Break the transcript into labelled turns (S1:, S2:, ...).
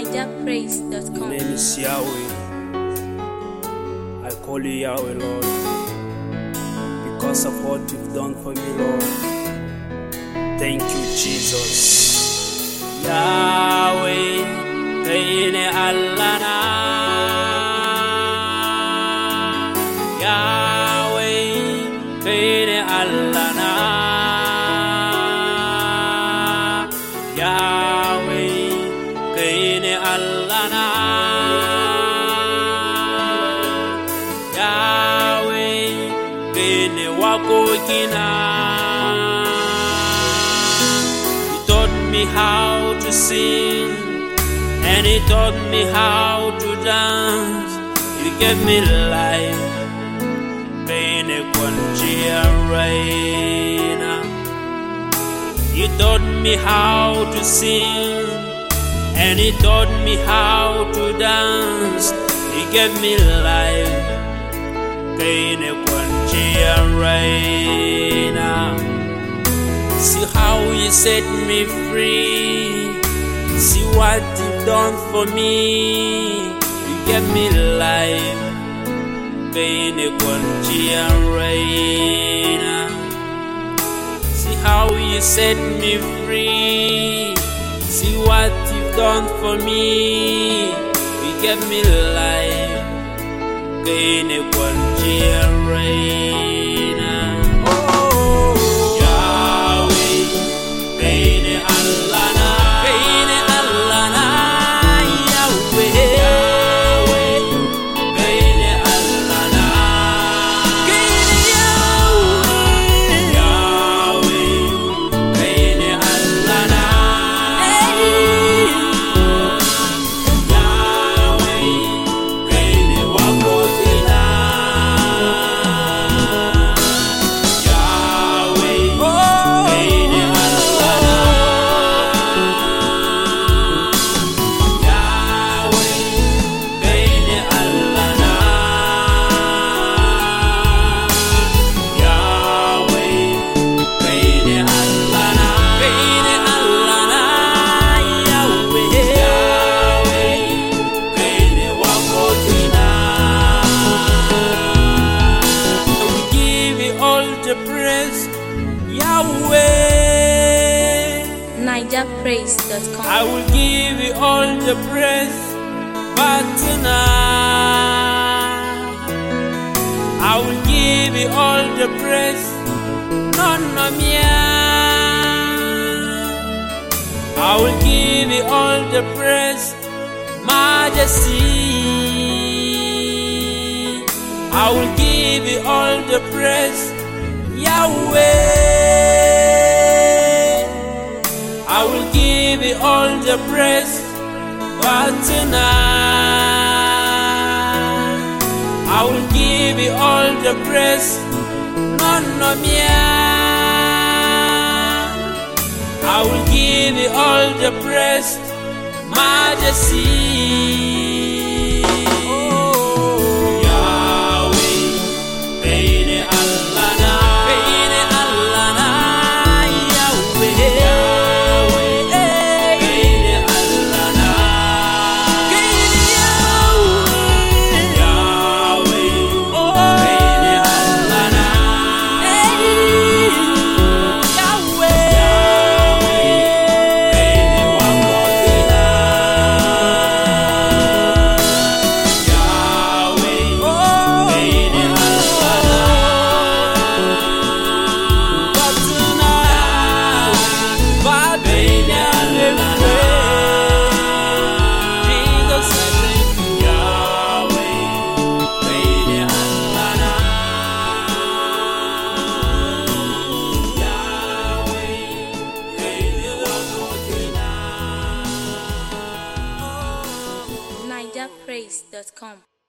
S1: NigerPraise.com.
S2: Your name is Yahweh. I call you Yahweh, Lord, because of what you've done for me, Lord. Thank you, Jesus. Yahweh, Kaine Allana. Yahweh, Kaine Allana. Yahweh, Kaine Allana. Yahweh, Kaine Wakokina. You taught me how to sing, and He taught me how to dance. You gave me life, Kaine Kwanjia Raina. You taught me how to sing, and He taught me how to dance. He gave me life, Kaine Kwanjia Raina. See how You set me free. See what You've done for me. You gave me life, Kaine Kwanjia Raina. See how You set me free. See what You've done for me. You gave me life, Kaine Kwanjia Raina. Oh, Yahweh, Kaine Allana. Kaine Allana. Yahweh, Yahweh, Kaine Allana. Kaine Yahweh, Yahweh, Kaine Allana. Yahweh, Kaine Wakokina. Yahweh, Kaine Allana. Yahweh, Kaine Allana. Yahweh, Kaine Allana. Kaine Allana. Yahweh, Yahweh, Kaine Wakokina. I will give You all the praise, Yahweh.
S1: NigerPraise.com.
S2: I will give You all the praise, but tonight I will give You all the praise, none of me. I will give You all the praise, Majesty. I will give You all the praise, Yahweh. I will give You all the praise, but tonight I will give You all the praise, none of me. I will give You all the praise, Majesty. Yahweh, Kaine Allana. Kaine Allana. Yahweh, Yahweh, Kaine Allana. Kaine Yahweh, Yahweh, Kaine Allana. Yahweh, Yahweh, Kaine Wakokina. Yahweh, Kaine Allana. But tonight, Kaine Allana. Jesus, I thank You. Yahweh, Kaine Allana. Yahweh, Kaine Wakokina.
S1: NigerPraise.com.